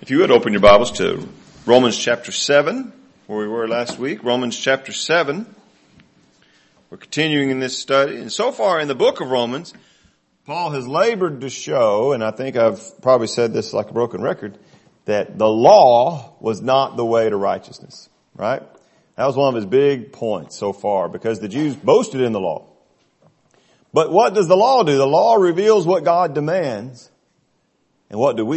If you would open your Bibles to Romans chapter 7, where we were last week. Romans chapter 7. We're continuing in this study. And so far in the book of Romans, Paul has labored to show, and I think I've probably said this like a broken record, that the law was not the way to righteousness. Right? That was one of his big points so far, because the Jews boasted in the law. But what does the law do? The law reveals what God demands. And what do?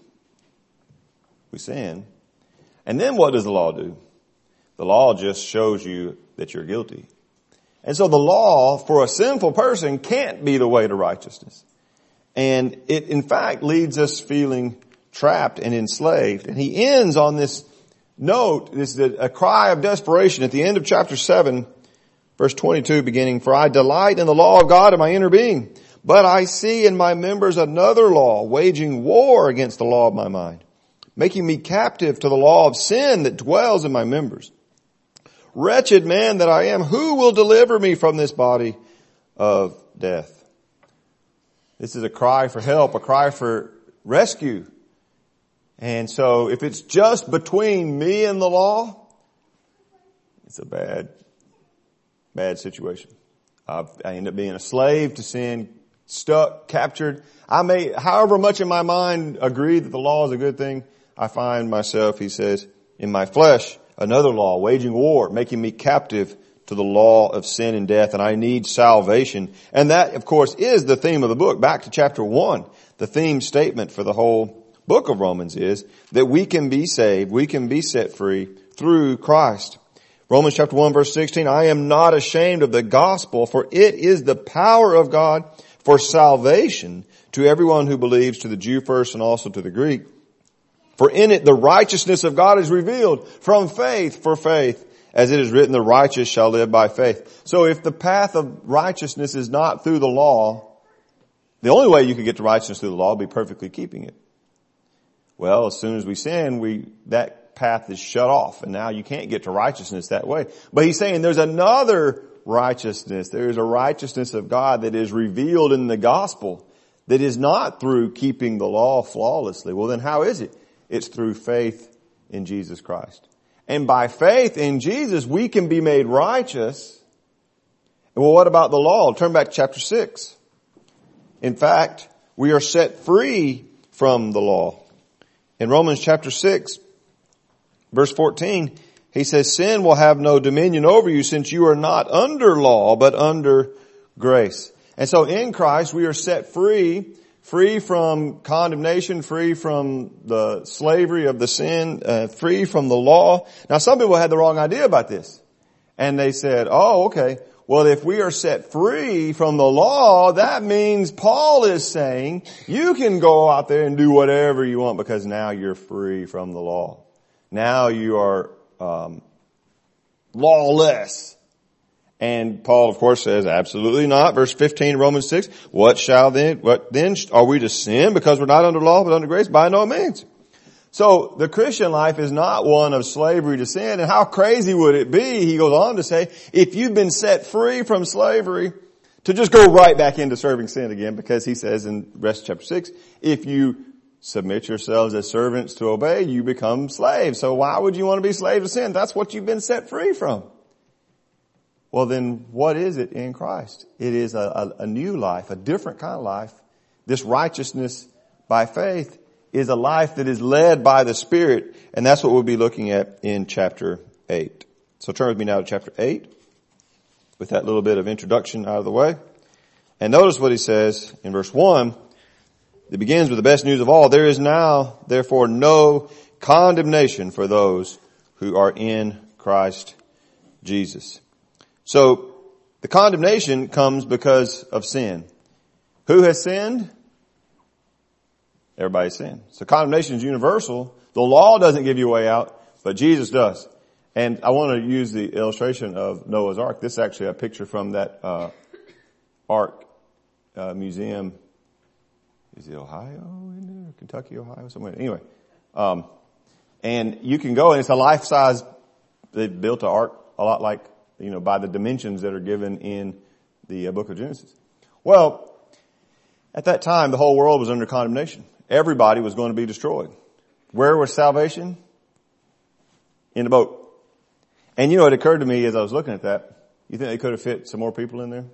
We sin. And then what does the law do? The law just shows you that you're guilty. And so the law for a sinful person can't be the way to righteousness. And it in fact leads us feeling trapped and enslaved. And he ends on this note, this is a cry of desperation at the end of chapter 7, verse 22 beginning, "For I delight in the law of God in my inner being, but I see in my members another law, waging war against the law of my mind, making me captive to the law of sin that dwells in my members. Wretched man that I am, who will deliver me from this body of death?" This is a cry for help, a cry for rescue. And so if it's just between me and the law, it's a bad situation. I end up being a slave to sin, stuck, captured. I may, however much in my mind, agree that the law is a good thing. I find myself, he says, in my flesh, another law, waging war, making me captive to the law of sin and death, and I need salvation. And that, of course, is the theme of the book. Back to chapter 1, the theme statement for the whole book of Romans is that we can be saved, we can be set free through Christ. Romans chapter 1 verse 16, "I am not ashamed of the gospel, for it is the power of God for salvation to everyone who believes, to the Jew first and also to the Greek. For in it the righteousness of God is revealed from faith for faith, as it is written, the righteous shall live by faith." So if the path of righteousness is not through the law, the only way you can get to righteousness through the law would be perfectly keeping it. Well, as soon as we sin, that path is shut off, and now you can't get to righteousness that way. But he's saying there's another righteousness. There is a righteousness of God that is revealed in the gospel that is not through keeping the law flawlessly. Well, then how is it? It's through faith in Jesus Christ. And by faith in Jesus, we can be made righteous. Well, what about the law? Turn back to chapter 6. In fact, we are set free from the law. In Romans chapter 6, verse 14, he says, "Sin will have no dominion over you, since you are not under law, but under grace." And so in Christ, we are set free from condemnation, free from the slavery of the sin, free from the law. Now, some people had the wrong idea about this. And they said, oh, okay, well, if we are set free from the law, that means Paul is saying you can go out there and do whatever you want because now you're free from the law. Now you are lawless. And Paul, of course, says absolutely not. Verse 15, Romans 6, what then? Are we to sin because we're not under law but under grace? By no means. So the Christian life is not one of slavery to sin. And how crazy would it be, he goes on to say, if you've been set free from slavery, to just go right back into serving sin again, because he says in the rest of chapter 6, if you submit yourselves as servants to obey, you become slaves. So why would you want to be slave to sin? That's what you've been set free from. Well, then what is it in Christ? It is a new life, a different kind of life. This righteousness by faith is a life that is led by the Spirit, and that's what we'll be looking at in chapter 8. So turn with me now to chapter 8, with that little bit of introduction out of the way. And notice what he says in verse 1. It begins with the best news of all. "There is now, therefore, no condemnation for those who are in Christ Jesus." So the condemnation comes because of sin. Who has sinned? Everybody's sinned. So condemnation is universal. The law doesn't give you a way out, but Jesus does. And I want to use the illustration of Noah's Ark. This is actually a picture from that Ark museum. Is it Ohio in there? Kentucky, Ohio, somewhere. Anyway, and you can go, and it's a life-size. They built an ark a lot like, by the dimensions that are given in the book of Genesis. Well, at that time, the whole world was under condemnation. Everybody was going to be destroyed. Where was salvation? In the boat. And you know, it occurred to me as I was looking at that, you think they could have fit some more people in there?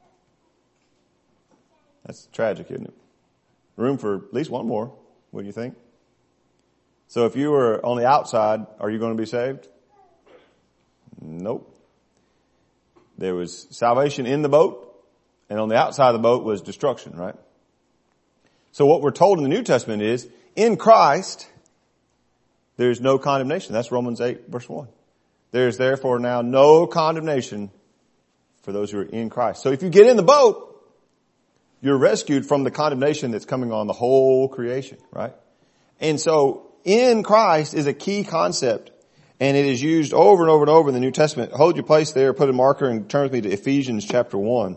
That's tragic, isn't it? Room for at least one more, wouldn't you think? So if you were on the outside, are you going to be saved? Nope. There was salvation in the boat, and on the outside of the boat was destruction, right? So what we're told in the New Testament is, in Christ, there's no condemnation. That's Romans 8, verse 1. There is therefore now no condemnation for those who are in Christ. So if you get in the boat, you're rescued from the condemnation that's coming on the whole creation, right? And so in Christ is a key concept, and it is used over and over and over in the New Testament. Hold your place there, put a marker, and turn with me to Ephesians chapter 1.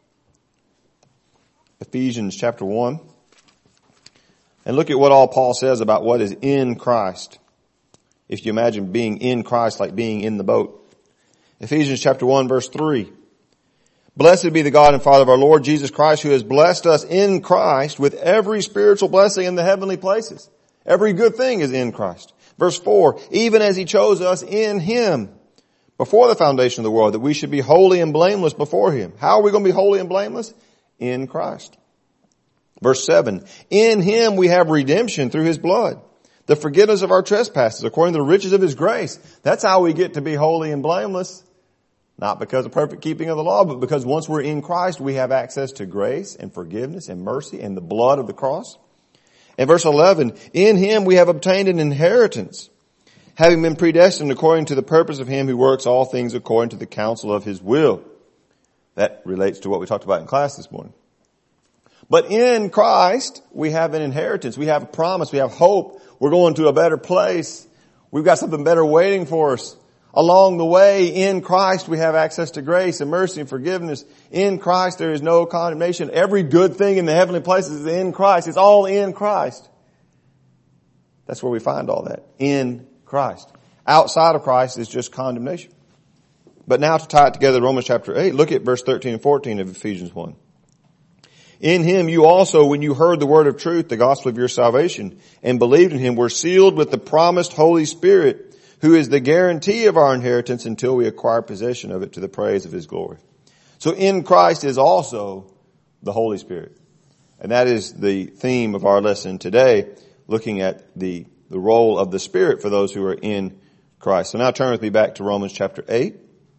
Ephesians chapter 1. And look at what all Paul says about what is in Christ. If you imagine being in Christ like being in the boat. Ephesians chapter 1 verse 3. Blessed be the God and Father of our Lord Jesus Christ, who has blessed us in Christ with every spiritual blessing in the heavenly places. Every good thing is in Christ. Verse 4, even as he chose us in him before the foundation of the world, that we should be holy and blameless before him. How are we going to be holy and blameless? In Christ. Verse 7, in him we have redemption through his blood, the forgiveness of our trespasses according to the riches of his grace. That's how we get to be holy and blameless. Not because of perfect keeping of the law, but because once we're in Christ, we have access to grace and forgiveness and mercy and the blood of the cross. In verse 11, in him we have obtained an inheritance, having been predestined according to the purpose of him who works all things according to the counsel of his will. That relates to what we talked about in class this morning. But in Christ, we have an inheritance. We have a promise. We have hope. We're going to a better place. We've got something better waiting for us. Along the way, in Christ, we have access to grace and mercy and forgiveness. In Christ, there is no condemnation. Every good thing in the heavenly places is in Christ. It's all in Christ. That's where we find all that. In Christ. Outside of Christ is just condemnation. But now to tie it together, Romans chapter 8, look at verse 13 and 14 of Ephesians 1. In him you also, when you heard the word of truth, the gospel of your salvation, and believed in him, were sealed with the promised Holy Spirit, who is the guarantee of our inheritance until we acquire possession of it to the praise of his glory. So in Christ is also the Holy Spirit. And that is the theme of our lesson today, looking at the role of the Spirit for those who are in Christ. So now turn with me back to Romans chapter 8.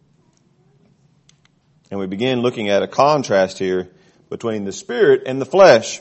And we begin looking at a contrast here between the Spirit and the flesh.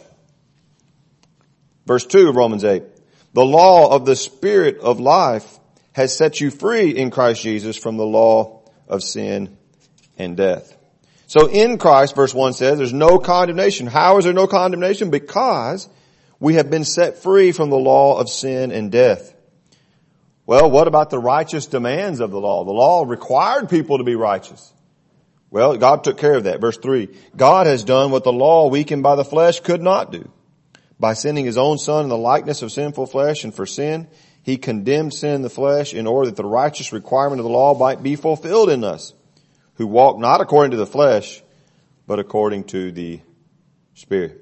Verse 2 of Romans 8. The law of the Spirit of life has set you free in Christ Jesus from the law of sin and death. So in Christ, verse 1 says, there's no condemnation. How is there no condemnation? Because we have been set free from the law of sin and death. Well, what about the righteous demands of the law? The law required people to be righteous. Well, God took care of that. Verse 3, God has done what the law, weakened by the flesh, could not do. By sending his own Son in the likeness of sinful flesh, and for sin, he condemned sin in the flesh in order that the righteous requirement of the law might be fulfilled in us, who walk not according to the flesh, but according to the Spirit.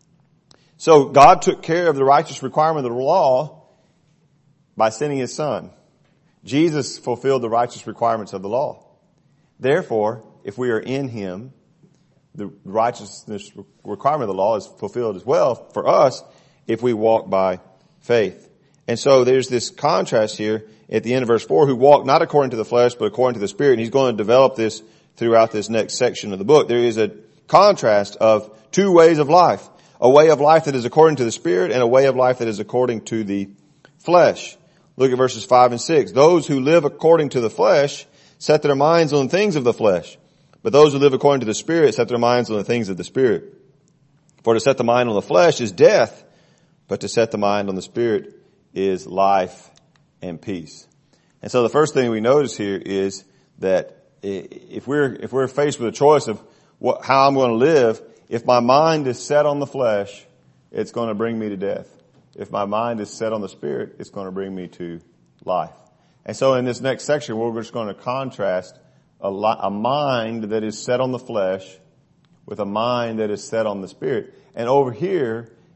So God took care of the righteous requirement of the law by sending his Son. Jesus fulfilled the righteous requirements of the law. Therefore, if we are in him, the righteousness requirement of the law is fulfilled as well for us if we walk by faith. And so there's this contrast here at the end of verse 4, who walk not according to the flesh, but according to the Spirit. And he's going to develop this throughout this next section of the book. There is a contrast of two ways of life. A way of life that is according to the Spirit, and a way of life that is according to the flesh. Look at verses 5 and 6. Those who live according to the flesh set their minds on things of the flesh. But those who live according to the Spirit set their minds on the things of the Spirit. For to set the mind on the flesh is death, but to set the mind on the Spirit is life and peace. And so the first thing we notice here is that if we're faced with a choice of how I'm going to live, if my mind is set on the flesh, it's going to bring me to death. If my mind is set on the Spirit, it's going to bring me to life. And so in this next section, we're just going to contrast a mind that is set on the flesh with a mind that is set on the Spirit. And over here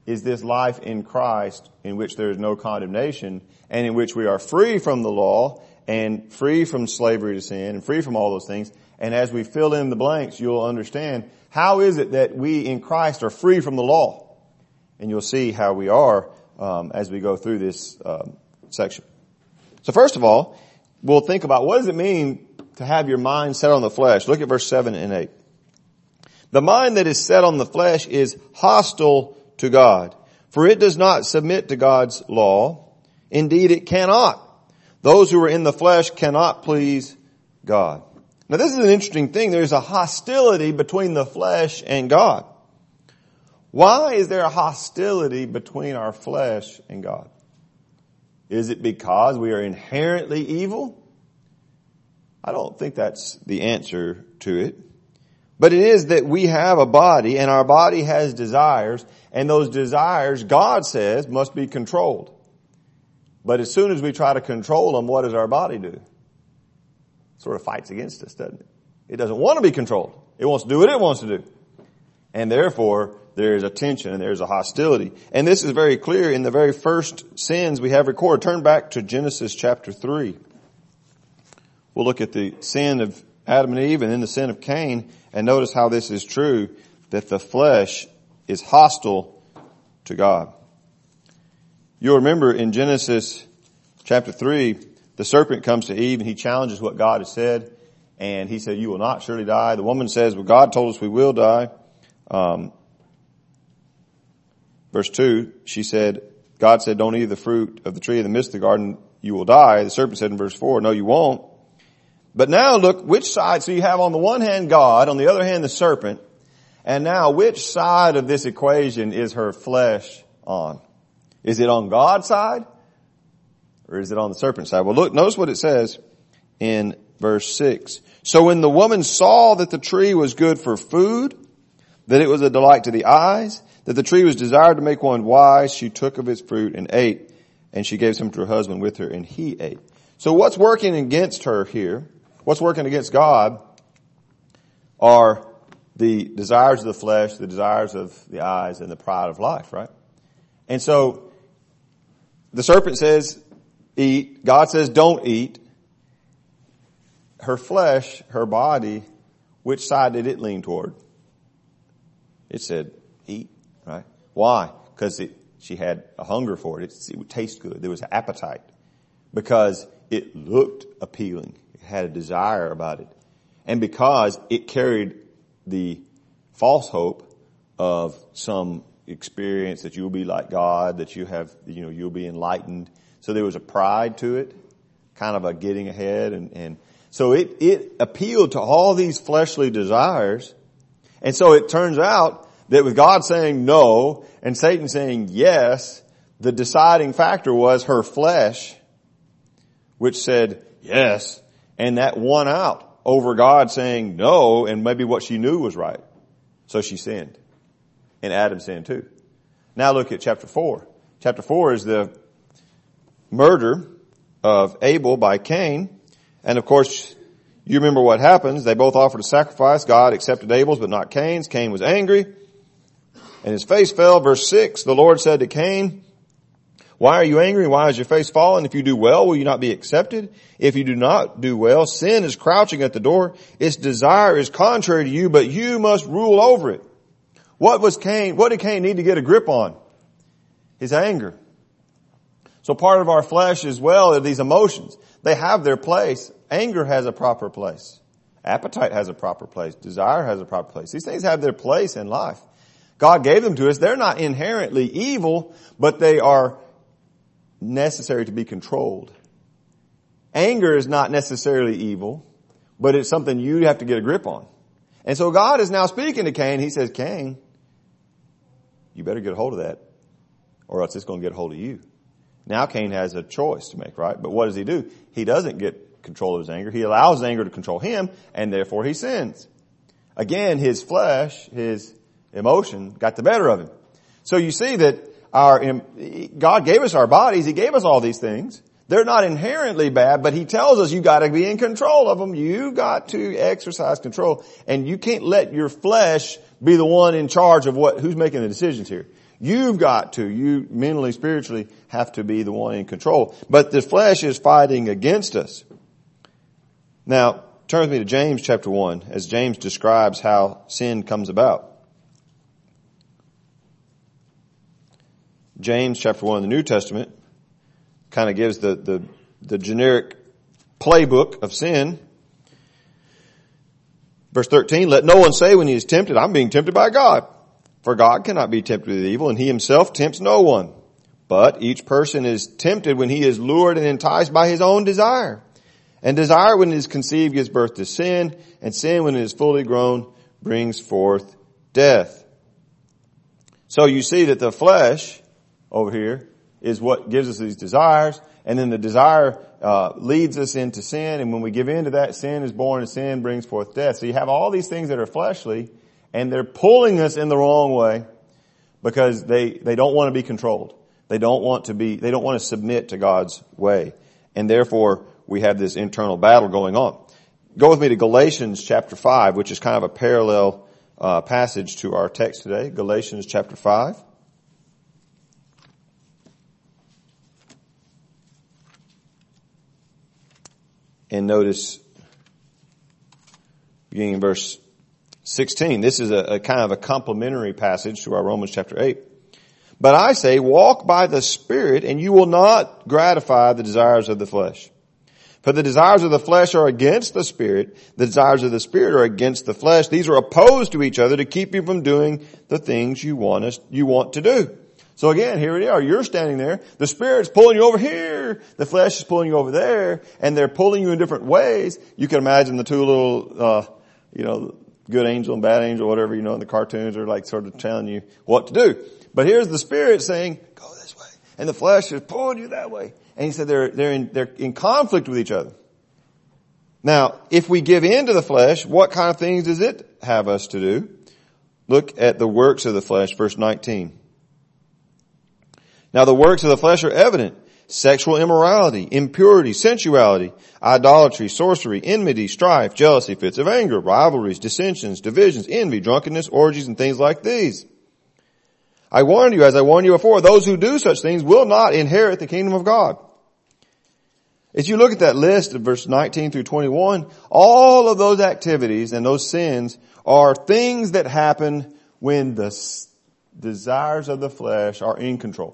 is this life in Christ in which there is no condemnation and in which we are free from the law and free from slavery to sin and free from all those things. And as we fill in the blanks, you'll understand how is it that we in Christ are free from the law. And you'll see how we are as we go through this section. So first of all, we'll think about what does it mean to have your mind set on the flesh. Look at verse 7 and 8. The mind that is set on the flesh is hostile to God, for it does not submit to God's law. Indeed, it cannot. Those who are in the flesh cannot please God. Now this is an interesting thing. There's a hostility between the flesh and God. Why is there a hostility between our flesh and God? Is it because we are inherently evil? I don't think that's the answer to it. But it is that we have a body and our body has desires, and those desires, God says, must be controlled. But as soon as we try to control them, what does our body do? It sort of fights against us, doesn't it? It doesn't want to be controlled. It wants to do what it wants to do. And therefore, there is a tension and there's a hostility. And this is very clear in the very first sins we have recorded. Turn back to Genesis chapter 3. We'll look at the sin of Adam and Eve and then the sin of Cain, and notice how this is true, that the flesh is hostile to God. You'll remember in Genesis chapter 3, the serpent comes to Eve and he challenges what God has said, and he said, you will not surely die. The woman says, well, God told us we will die. Verse 2, she said, God said, don't eat the fruit of the tree in the midst of the garden, you will die. The serpent said in verse 4, no, you won't. But now look, which side, so you have on the one hand God, on the other hand the serpent, and now which side of this equation is her flesh on? Is it on God's side, or is it on the serpent's side? Well look, notice what it says in verse 6. So when the woman saw that the tree was good for food, that it was a delight to the eyes, that the tree was desired to make one wise, she took of its fruit and ate, and she gave some to her husband with her, and he ate. So what's working against her here, what's working against God, are the desires of the flesh, the desires of the eyes, and the pride of life, right? And so the serpent says, eat. God says, don't eat. Her flesh, her body, which side did it lean toward? It said, eat, right? Why? Because she had a hunger for it. It would taste good. There was an appetite. Because it looked appealing. It had a desire about it. And because it carried the false hope of some experience that you'll be like God, that you have, you'll be enlightened. So there was a pride to it, kind of a getting ahead. And so it appealed to all these fleshly desires. And so it turns out that with God saying no and Satan saying yes, the deciding factor was her flesh, which said yes, and that won out over God saying no and maybe what she knew was right. So she sinned. And Adam sinned too. Now look at chapter 4. Chapter 4 is the murder of Abel by Cain. And of course, you remember what happens. They both offered a sacrifice. God accepted Abel's but not Cain's. Cain was angry and his face fell. Verse 6, the Lord said to Cain, why are you angry? Why is your face fallen? If you do well, will you not be accepted? If you do not do well, sin is crouching at the door. Its desire is contrary to you, but you must rule over it. What did Cain need to get a grip on? His anger. So part of our flesh as well are these emotions. They have their place. Anger has a proper place. Appetite has a proper place. Desire has a proper place. These things have their place in life. God gave them to us. They're not inherently evil, but they are necessary to be controlled. Anger is not necessarily evil, but it's something you have to get a grip on. And so God is now speaking to Cain. He says, Cain, you better get a hold of that, or else it's going to get a hold of you. Now Cain has a choice to make, right? But what does he do? He doesn't get control of his anger. He allows his anger to control him, and therefore he sins. Again, his flesh, his emotion got the better of him. So you see that God gave us our bodies. He gave us all these things. They're not inherently bad, but he tells us you got to be in control of them. You got to exercise control, and you can't let your flesh be the one in charge of who's making the decisions here. You mentally, spiritually have to be the one in control. But the flesh is fighting against us. Now, turn with me to James chapter 1 as James describes how sin comes about. James chapter 1 in the New Testament kind of gives the generic playbook of sin. Verse 13, let no one say when he is tempted, I'm being tempted by God. For God cannot be tempted with evil, and he himself tempts no one. But each person is tempted when he is lured and enticed by his own desire. And desire, when it is conceived, gives birth to sin, and sin, when it is fully grown, brings forth death. So you see that the flesh over here is what gives us these desires, and then the desire leads us into sin, and when we give in to that, sin is born, and sin brings forth death. So you have all these things that are fleshly, and they're pulling us in the wrong way because they don't want to be controlled. They don't want to submit to God's way. And therefore, we have this internal battle going on. Go with me to Galatians chapter 5, which is kind of a parallel passage to our text today. Galatians chapter 5. And notice, beginning in verse 16, this is a kind of a complementary passage to our Romans chapter 8. But I say, walk by the Spirit, and you will not gratify the desires of the flesh. For the desires of the flesh are against the Spirit. The desires of the Spirit are against the flesh. These are opposed to each other to keep you from doing the things you want to do. So again, here we are. You're standing there. The Spirit's pulling you over here. The flesh is pulling you over there. And they're pulling you in different ways. You can imagine the two little, good angel and bad angel, whatever, in the cartoons are like sort of telling you what to do. But here's the Spirit saying, go this way. And the flesh is pulling you that way. And he said they're in conflict with each other. Now, if we give in to the flesh, what kind of things does it have us to do? Look at the works of the flesh, verse 19. Now the works of the flesh are evident: sexual immorality, impurity, sensuality, idolatry, sorcery, enmity, strife, jealousy, fits of anger, rivalries, dissensions, divisions, envy, drunkenness, orgies, and things like these. I warn you, as I warned you before, those who do such things will not inherit the kingdom of God. If you look at that list of verse 19 through 21, all of those activities and those sins are things that happen when the desires of the flesh are in control.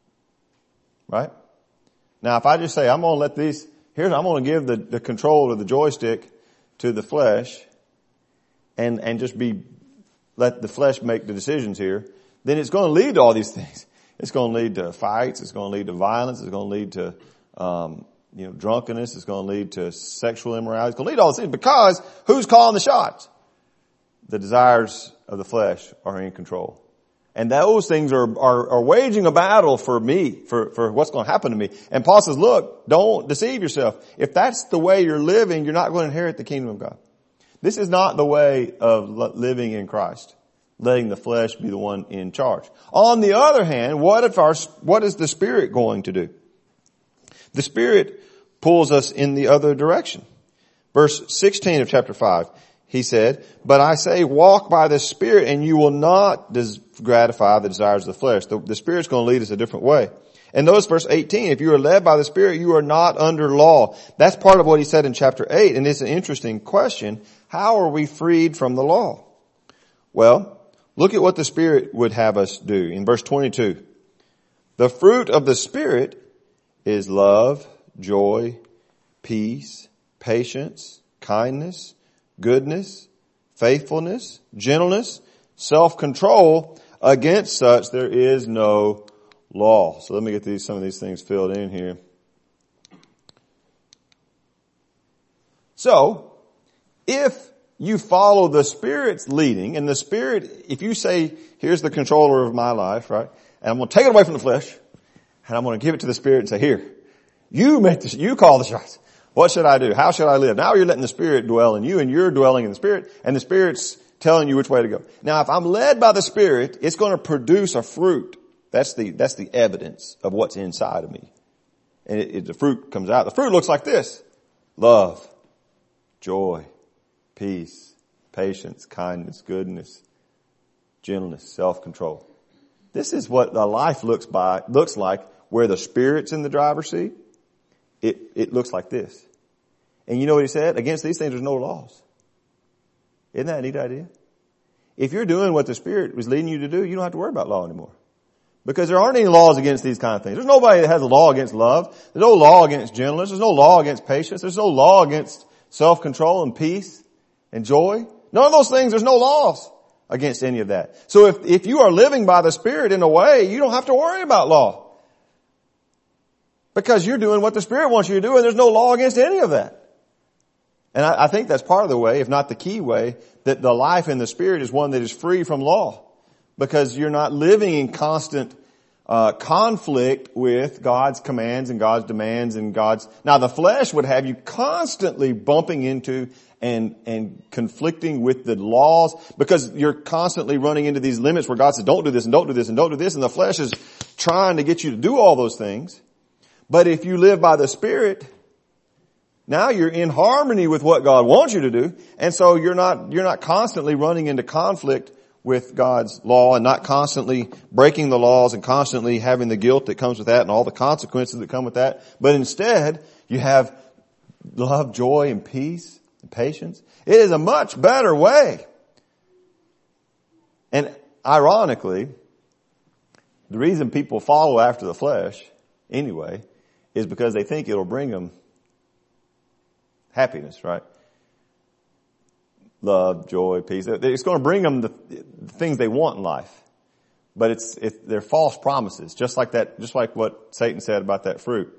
Right? Now, if I just say, I'm going to give the control of the joystick to the flesh and just let the flesh make the decisions here, then it's going to lead to all these things. It's going to lead to fights. It's going to lead to violence. It's going to lead to, drunkenness. It's going to lead to sexual immorality. It's going to lead to all these things because who's calling the shots? The desires of the flesh are in control. And those things are waging a battle for me, for what's going to happen to me. And Paul says, look, don't deceive yourself. If that's the way you're living, you're not going to inherit the kingdom of God. This is not the way of living in Christ, letting the flesh be the one in charge. On the other hand, what is the Spirit going to do? The Spirit pulls us in the other direction. Verse 16 of chapter 5. He said, but I say, walk by the Spirit, and you will not gratify the desires of the flesh. The Spirit's going to lead us a different way. And notice verse 18, if you are led by the Spirit, you are not under law. That's part of what he said in chapter 8, and it's an interesting question. How are we freed from the law? Well, look at what the Spirit would have us do. In verse 22, the fruit of the Spirit is love, joy, peace, patience, kindness, goodness, faithfulness, gentleness, self-control. Against such there is no law. So let me get some of these things filled in here. So, if you follow the Spirit's leading, and the Spirit, if you say, here's the controller of my life, right? And I'm going to take it away from the flesh, and I'm going to give it to the Spirit and say, here, you call the shots. What should I do? How should I live? Now you're letting the Spirit dwell in you, and you're dwelling in the Spirit, and the Spirit's telling you which way to go. Now, if I'm led by the Spirit, it's going to produce a fruit. That's the evidence of what's inside of me. And the fruit comes out. The fruit looks like this: love, joy, peace, patience, kindness, goodness, gentleness, self-control. This is what the life looks like where the Spirit's in the driver's seat. It looks like this. And you know what he said? Against these things there's no laws. Isn't that a neat idea? If you're doing what the Spirit was leading you to do, you don't have to worry about law anymore. Because there aren't any laws against these kind of things. There's nobody that has a law against love. There's no law against gentleness. There's no law against patience. There's no law against self-control and peace and joy. None of those things, there's no laws against any of that. So if you are living by the Spirit in a way, you don't have to worry about law. Because you're doing what the Spirit wants you to do, and there's no law against any of that. And I think that's part of the way, if not the key way, that the life in the Spirit is one that is free from law. Because you're not living in constant conflict with God's commands and God's demands and God's... Now the flesh would have you constantly bumping into and conflicting with the laws, because you're constantly running into these limits where God says, don't do this and don't do this and don't do this, and the flesh is trying to get you to do all those things. But if you live by the Spirit, now you're in harmony with what God wants you to do, and so you're not constantly running into conflict with God's law and not constantly breaking the laws and constantly having the guilt that comes with that and all the consequences that come with that. But instead, you have love, joy, and peace and patience. It is a much better way. And ironically, the reason people follow after the flesh anyway is because they think it'll bring them happiness, right? Love, joy, peace. It's going to bring them the things they want in life. But they're false promises. Just like what Satan said about that fruit.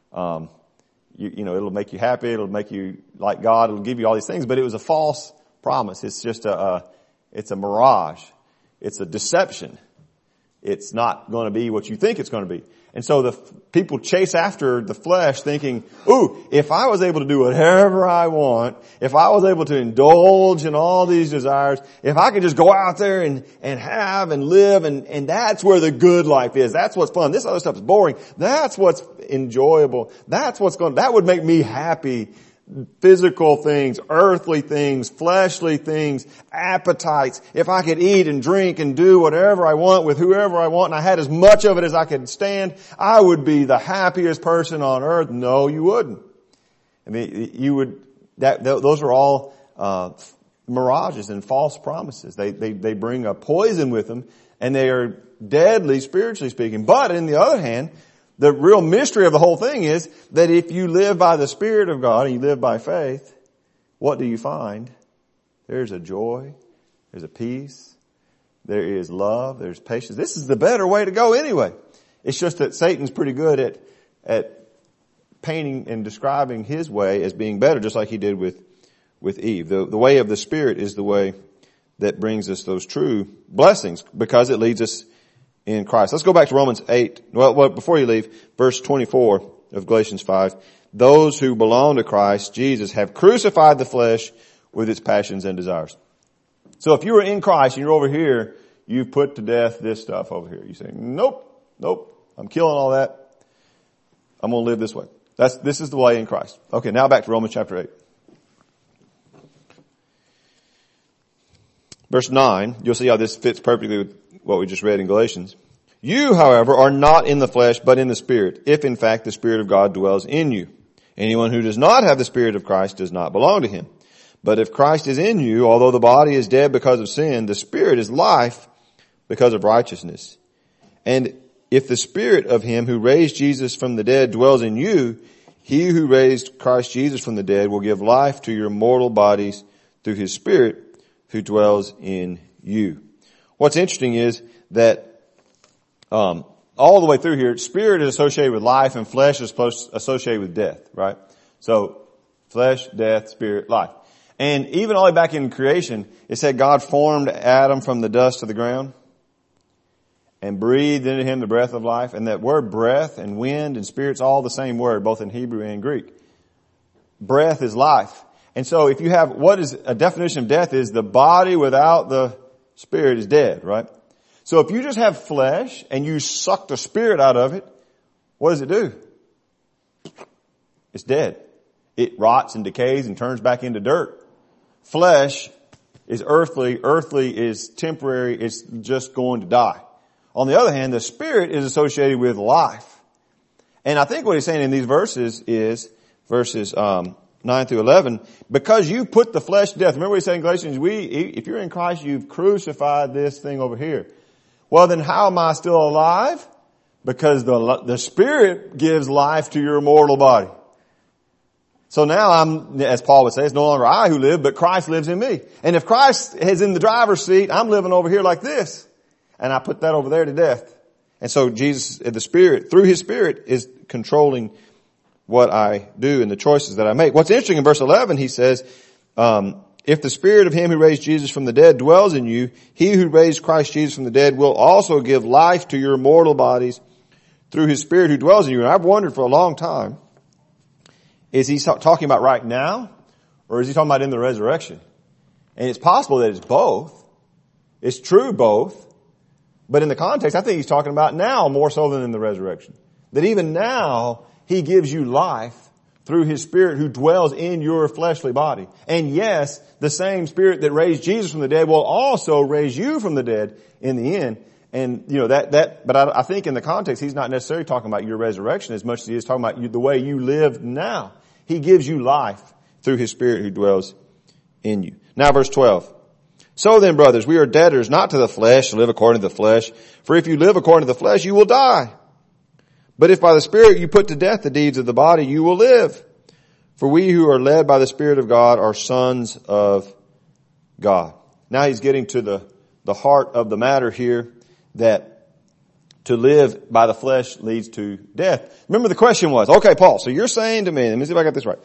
It'll make you happy. It'll make you like God. It'll give you all these things. But it was a false promise. It's just it's a mirage. It's a deception. It's not going to be what you think it's going to be. And so the people chase after the flesh thinking, ooh, if I was able to do whatever I want, if I was able to indulge in all these desires, if I could just go out there and have and live, and that's where the good life is. That's what's fun. This other stuff is boring. That's what's enjoyable. That would make me happy. Physical things, earthly things, fleshly things, appetites. If I could eat and drink and do whatever I want with whoever I want, and I had as much of it as I could stand, I would be the happiest person on earth. No, you wouldn't. I mean, those are all mirages and false promises. They bring a poison with them, and they are deadly spiritually speaking. But on the other hand, the real mystery of the whole thing is that if you live by the Spirit of God and you live by faith, what do you find? There's a joy, there's a peace, there is love, there's patience. This is the better way to go anyway. It's just that Satan's pretty good at painting and describing his way as being better, just like he did with Eve. The way of the Spirit is the way that brings us those true blessings, because it leads us in Christ. Let's go back to Romans 8. Well, before you leave, verse 24 of Galatians 5. Those who belong to Christ Jesus have crucified the flesh with its passions and desires. So if you are in Christ and you're over here, you've put to death this stuff over here. You say, nope, I'm killing all that. I'm going to live this way. This is the way in Christ. Okay, now back to Romans chapter 8. Verse 9, you'll see how this fits perfectly with what we just read in Galatians. You, however, are not in the flesh, but in the Spirit, if in fact the Spirit of God dwells in you. Anyone who does not have the Spirit of Christ does not belong to him. But if Christ is in you, although the body is dead because of sin, the Spirit is life because of righteousness. And if the Spirit of him who raised Jesus from the dead dwells in you, he who raised Christ Jesus from the dead will give life to your mortal bodies through his Spirit who dwells in you. What's interesting is that all the way through here, Spirit is associated with life and flesh is associated with death, right? So flesh, death, Spirit, life. And even all the way back in creation, it said God formed Adam from the dust of the ground and breathed into him the breath of life. And that word breath and wind and spirit's all the same word, both in Hebrew and Greek. Breath is life. And so if you have, what is a definition of death is the body without the Spirit is dead, right? So if you just have flesh and you suck the Spirit out of it, what does it do? It's dead. It rots and decays and turns back into dirt. Flesh is earthly. Earthly is temporary. It's just going to die. On the other hand, the Spirit is associated with life. And I think what he's saying in these verses is, verses 9 through 11, because you put the flesh to death. Remember what he said in Galatians, if you're in Christ, you've crucified this thing over here. Well, then how am I still alive? Because the Spirit gives life to your mortal body. So now as Paul would say, it's no longer I who live, but Christ lives in me. And if Christ is in the driver's seat, I'm living over here like this. And I put that over there to death. And so Jesus, the Spirit, through His Spirit, is controlling what I do and the choices that I make. What's interesting in verse 11, he says, if the Spirit of Him who raised Jesus from the dead dwells in you, He who raised Christ Jesus from the dead will also give life to your mortal bodies through His Spirit who dwells in you. And I've wondered for a long time, is he talking about right now, or is he talking about in the resurrection? And it's possible that it's both. It's true both. But in the context, I think he's talking about now more so than in the resurrection. That even now, He gives you life through His Spirit who dwells in your fleshly body. And yes, the same Spirit that raised Jesus from the dead will also raise you from the dead in the end. And, but I think in the context, he's not necessarily talking about your resurrection as much as he is talking about the way you live now. He gives you life through His Spirit who dwells in you. Now verse 12. So then, brothers, we are debtors not to the flesh to live according to the flesh. For if you live according to the flesh, you will die. But if by the Spirit you put to death the deeds of the body, you will live. For we who are led by the Spirit of God are sons of God. Now he's getting to the heart of the matter here, that to live by the flesh leads to death. Remember the question was, okay, Paul, so you're saying to me, let me see if I got this right.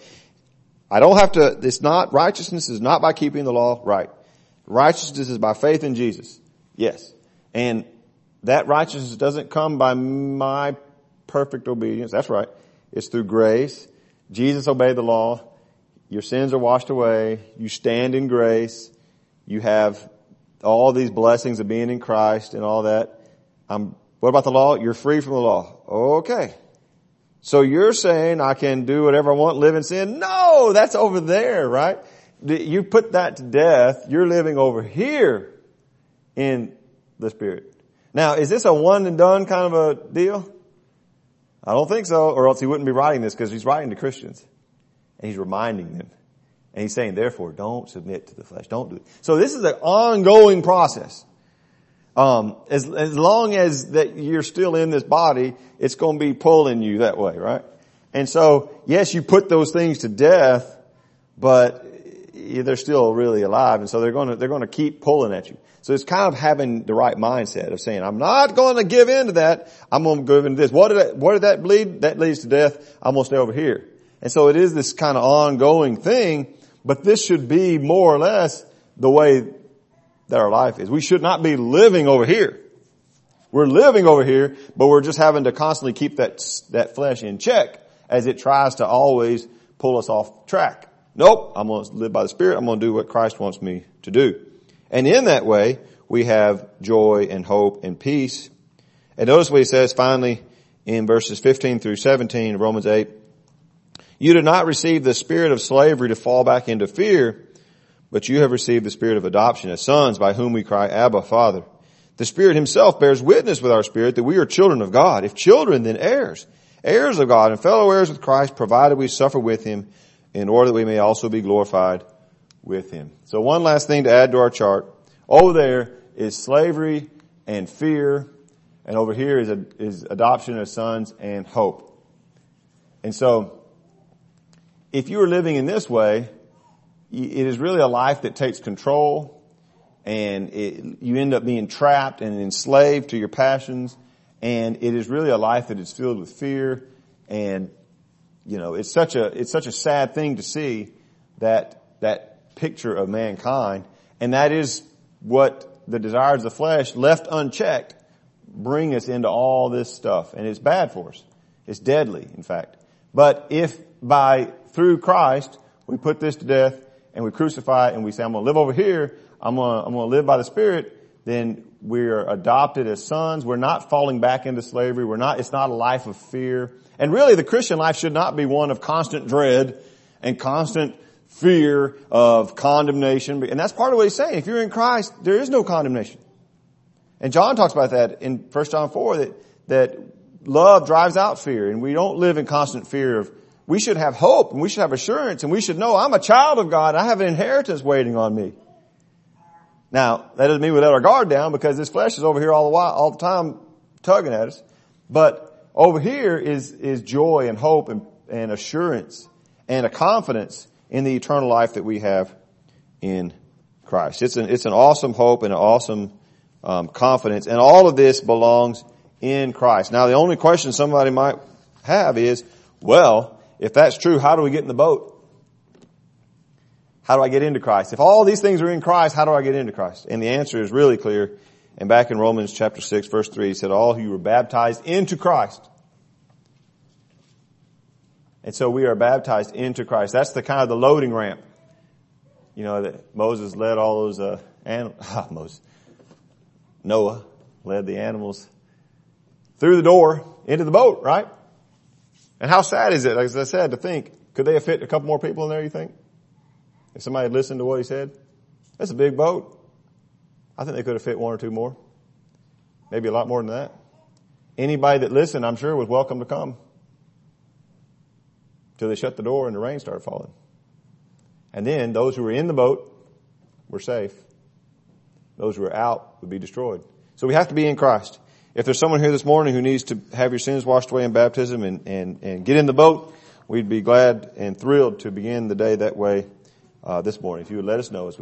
Righteousness is not by keeping the law, right? Righteousness is by faith in Jesus. Yes. And that righteousness doesn't come by my perfect obedience. That's right. It's through grace. Jesus obeyed the law. Your sins are washed away. You stand in grace. You have all these blessings of being in Christ and all that. What about the law? You're free from the law. Okay. So you're saying I can do whatever I want, live in sin? No, that's over there, right? You put that to death. You're living over here in the Spirit. Now, is this a one and done kind of a deal? I don't think so, or else he wouldn't be writing this, because he's writing to Christians. And he's reminding them. And he's saying, therefore, don't submit to the flesh. Don't do it. So this is an ongoing process. As long as that you're still in this body, it's going to be pulling you that way, right? And so, yes, you put those things to death, but they're still really alive, and so they're going to keep pulling at you. So it's kind of having the right mindset of saying, I'm not going to give in to that. I'm going to give in to this. What did that lead? That leads to death. I'm going to stay over here. And so it is this kind of ongoing thing, but this should be more or less the way that our life is. We should not be living over here. We're living over here, but we're just having to constantly keep that flesh in check as it tries to always pull us off track. Nope, I'm going to live by the Spirit. I'm going to do what Christ wants me to do. And in that way, we have joy and hope and peace. And notice what he says finally in verses 15 through 17 of Romans 8. You did not receive the spirit of slavery to fall back into fear, but you have received the spirit of adoption as sons, by whom we cry, Abba, Father. The Spirit Himself bears witness with our spirit that we are children of God. If children, then heirs, heirs of God and fellow heirs with Christ, provided we suffer with Him, in order that we may also be glorified with Him. So one last thing to add to our chart. Over there is slavery and fear, and over here is adoption as sons and hope. And so, if you are living in this way, it is really a life that takes control, and you end up being trapped and enslaved to your passions, and it is really a life that is filled with fear, and it's such a sad thing to see that picture of mankind, and that is what the desires of the flesh, left unchecked, bring us into all this stuff, and it's bad for us. It's deadly, in fact. But if through Christ we put this to death and we crucify it and we say, I'm going to live over here, I'm going to live by the Spirit, then we're adopted as sons. We're not falling back into slavery. It's not a life of fear. And really the Christian life should not be one of constant dread and constant fear of condemnation. And that's part of what he's saying. If you're in Christ, there is no condemnation. And John talks about that in 1 John 4, that love drives out fear, and we don't live in constant fear of, we should have hope, and we should have assurance, and we should know I'm a child of God, I have an inheritance waiting on me. Now, that doesn't mean we let our guard down, because this flesh is over here all the time tugging at us. But over here is joy and hope and assurance and a confidence in the eternal life that we have in Christ. It's an awesome hope and an awesome confidence, and all of this belongs in Christ. Now, the only question somebody might have is, well, if that's true, how do we get in the boat? How do I get into Christ? If all these things are in Christ, how do I get into Christ? And the answer is really clear. And back in Romans chapter 6, verse 3, it said, all who were baptized into Christ. And so we are baptized into Christ. That's the kind of the loading ramp. You know, that Moses led all those Noah led the animals through the door into the boat, right? And how sad is it, as I said, to think, could they have fit a couple more people in there, you think? If somebody had listened to what he said? That's a big boat. I think they could have fit one or two more. Maybe a lot more than that. Anybody that listened, I'm sure, was welcome to come. Till they shut the door and the rain started falling. And then those who were in the boat were safe. Those who were out would be destroyed. So we have to be in Christ. If there's someone here this morning who needs to have your sins washed away in baptism and get in the boat, we'd be glad and thrilled to begin the day that way this morning. If you would let us know as we